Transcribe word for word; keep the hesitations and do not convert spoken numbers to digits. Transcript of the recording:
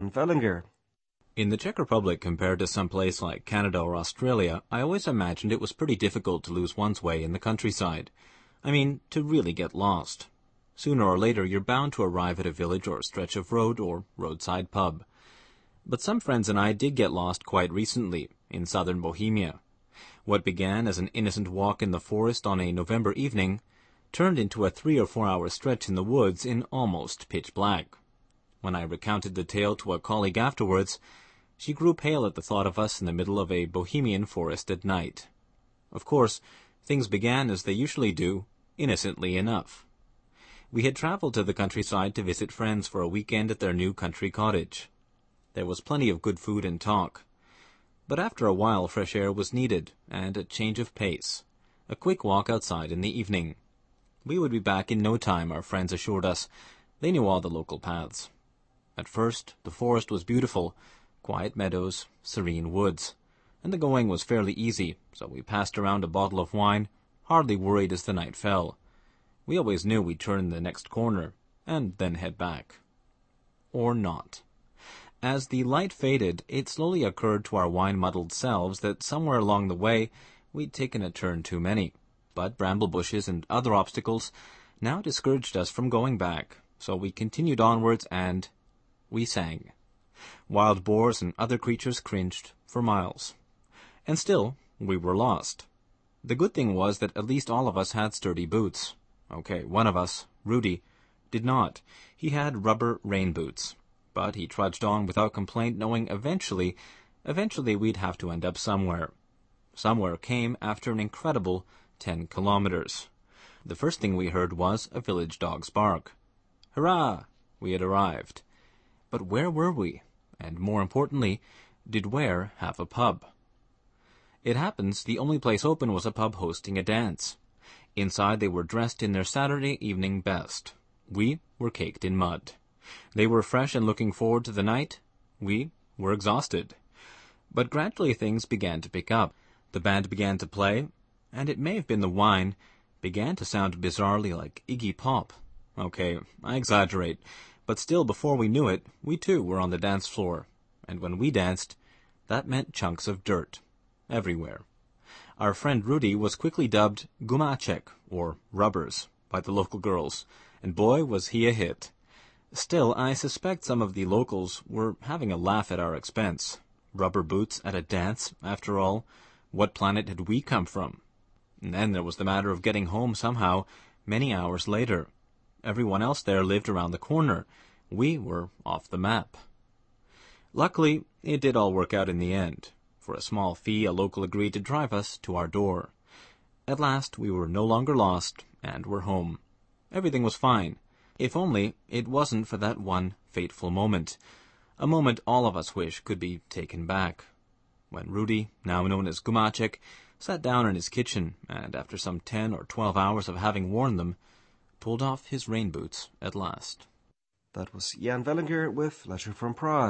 Vellinger. In the Czech Republic, compared to some place like Canada or Australia, I always imagined it was pretty difficult to lose one's way in the countryside. I mean, to really get lost. Sooner or later, you're bound to arrive at a village or stretch of road or roadside pub. But some friends and I did get lost quite recently, in southern Bohemia. What began as an innocent walk in the forest on a November evening turned into a three or four hour stretch in the woods in almost pitch black. When I recounted the tale to a colleague afterwards, she grew pale at the thought of us in the middle of a Bohemian forest at night. Of course, things began as they usually do, innocently enough. We had traveled to the countryside to visit friends for a weekend at their new country cottage. There was plenty of good food and talk. But after a while fresh air was needed, and a change of pace. A quick walk outside in the evening. We would be back in no time, our friends assured us. They knew all the local paths. At first, the forest was beautiful, quiet meadows, serene woods, and the going was fairly easy, so we passed around a bottle of wine, hardly worried as the night fell. We always knew we'd turn the next corner, and then head back. Or not. As the light faded, it slowly occurred to our wine-muddled selves that somewhere along the way we'd taken a turn too many, but bramble bushes and other obstacles now discouraged us from going back, so we continued onwards and we sang. Wild boars and other creatures cringed for miles. And still, we were lost. The good thing was that at least all of us had sturdy boots. Okay, one of us, Rudy, did not. He had rubber rain boots. But he trudged on without complaint, knowing eventually, eventually we'd have to end up somewhere. Somewhere came after an incredible ten kilometers. The first thing we heard was a village dog's bark. Hurrah! We had arrived. But where were we? And more importantly, did where have a pub? It happens the only place open was a pub hosting a dance. Inside they were dressed in their Saturday evening best. We were caked in mud. They were fresh and looking forward to the night. We were exhausted. But gradually things began to pick up. The band began to play, and it may have been the wine, began to sound bizarrely like Iggy Pop. Okay, I exaggerate, but still before we knew it, we too were on the dance floor. And when we danced, that meant chunks of dirt. Everywhere. Our friend Rudy was quickly dubbed Gumacek, or Rubbers, by the local girls, and boy was he a hit. Still, I suspect some of the locals were having a laugh at our expense. Rubber boots at a dance, after all. What planet had we come from? And then there was the matter of getting home somehow, many hours later. Everyone else there lived around the corner. We were off the map. Luckily, it did all work out in the end. For a small fee, a local agreed to drive us to our door. At last, we were no longer lost, and were home. Everything was fine. If only it wasn't for that one fateful moment. A moment all of us wish could be taken back. When Rudy, now known as Gumacek, sat down in his kitchen, and after some ten or twelve hours of having worn them, pulled off his rain boots at last. That was Jan Vellinger with Leisure from Prague.